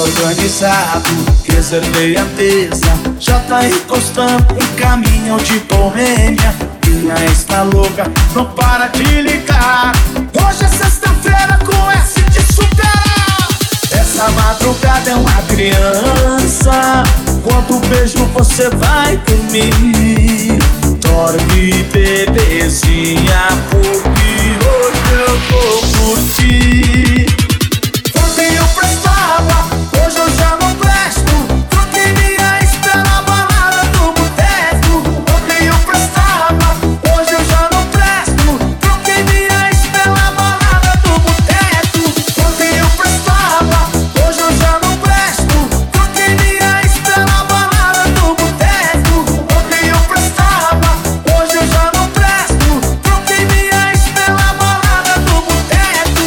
organizado, reservei a mesa. Já tá encostando um caminhão de Boêmia. Minha ex tá louca, não para de ligar. Hoje é sexta-feira com S de superar. Essa madrugada é uma criança. Quanto beijo você vai dormir? Dorme, bebezinha, porque hoje eu vou curtir. Ontem eu prestava, hoje eu já não presto. Troquei minha ex pela balada do boteco. Ontem eu prestava, hoje eu já não presto. Troquei minha ex pela balada do boteco. Ontem eu prestava, hoje eu já não presto. Troquei minha ex pela balada do boteco. Ontem eu prestava, hoje eu já não presto. Troquei minha ex pela balada do boteco.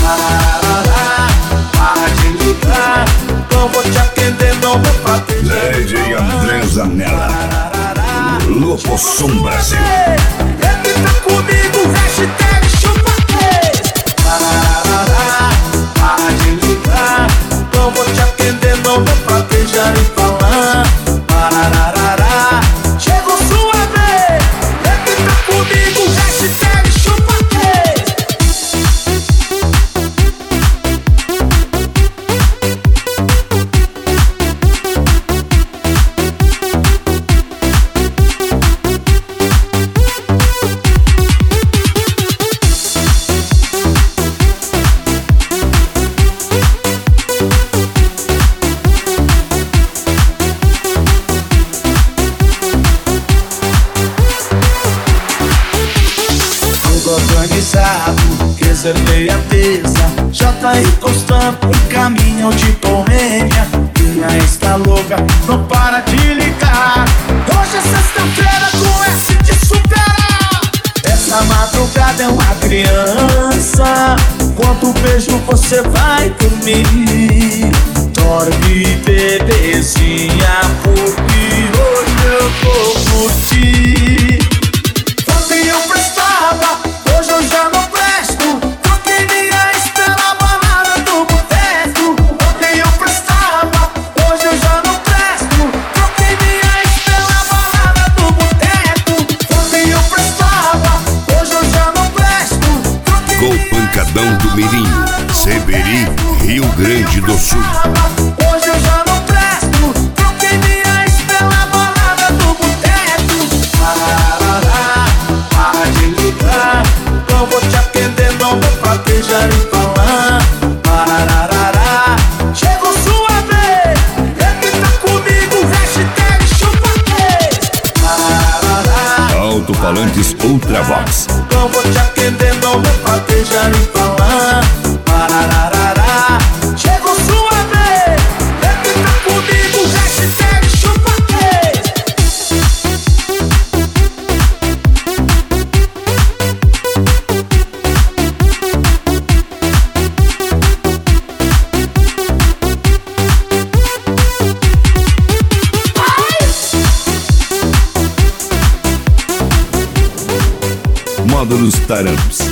Para de ligar, não vou te atender, não vou proteger. DJ André Zanella, Lopossum Brasil. Repita comigo, hashtag chupa-3. Para de ligar, não vou te atender, não vou proteger e falar. Chegou sua vez, repita comigo, hashtag chupa-3. Organizado, reservei a mesa. Já tá encostando um caminhão de Boêmia. Minha ex tá louca, não para de ligar. Hoje é sexta-feira com S de superar. Essa madrugada é uma criança. Quanto beijo você vai dormir? Dorme, bebezinha, porque hoje eu vou curtir. Ontem eu prestava, hoje eu já não presto. Troquei minha ex pela balada do boteco. Ontem eu prestava, hoje eu já não presto. Troquei minha ex pela balada do boteco. Ontem eu prestava, hoje eu já não presto. Gol Pancadão do Mirinho, Seberi, Rio Grande do Sul. Hoje eu já não presto. Troquei minha ex pela balada do boteco. Para de ligar, não vou te atender, não vou proteger e falar. Chegou sua vez, repita comigo, hashtag chupa-3. Alto-falantes Ultravox. Não vou te atender, não vou proteger e falar. Chegou sua vez, repita comigo, hashtag chupa-3. Módulos Taramps.